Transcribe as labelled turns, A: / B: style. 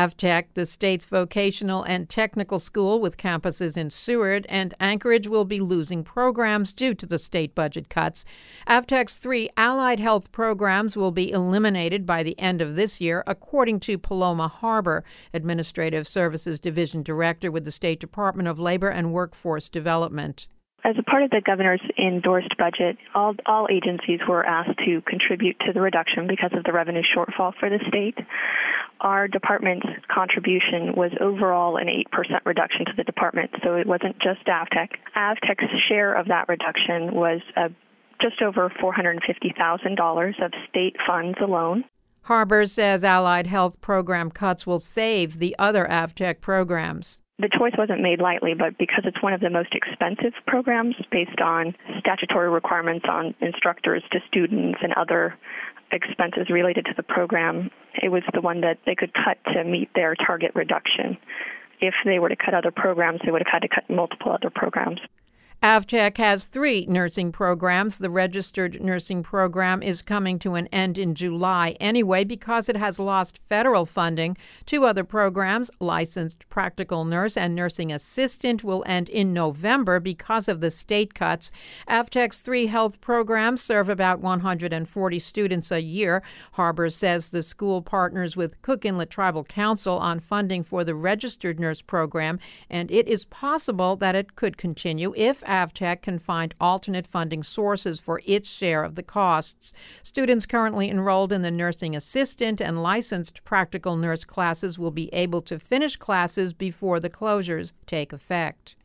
A: AvTech, the state's vocational and technical school with campuses in Seward and Anchorage, will be losing programs due to the state budget cuts. AvTech's 3 allied health programs will be eliminated by the end of this year, according to Paloma Harbor, Administrative Services Division Director with the State Department of Labor and Workforce Development.
B: As a part of the governor's endorsed budget, all agencies were asked to contribute to the reduction because of the revenue shortfall for the state. Our department's contribution was overall an 8% reduction to the department, so it wasn't just AvTech. AvTech's share of that reduction was just over $450,000 of state funds alone.
A: Harbor says allied health program cuts will save the other AvTech programs.
B: The choice wasn't made lightly, but because it's one of the most expensive programs based on statutory requirements on instructors to students and other expenses related to the program, it was the one that they could cut to meet their target reduction. If they were to cut other programs, they would have had to cut multiple other programs.
A: AvTech has 3 nursing programs. The registered nursing program is coming to an end in July anyway because it has lost federal funding. 2 other programs, licensed practical nurse and nursing assistant, will end in November because of the state cuts. AvTech's 3 health programs serve about 140 students a year. Harbor says the school partners with Cook Inlet Tribal Council on funding for the registered nurse program, and it is possible that it could continue if AvTech can find alternate funding sources for its share of the costs. Students currently enrolled in the nursing assistant and licensed practical nurse classes will be able to finish classes before the closures take effect.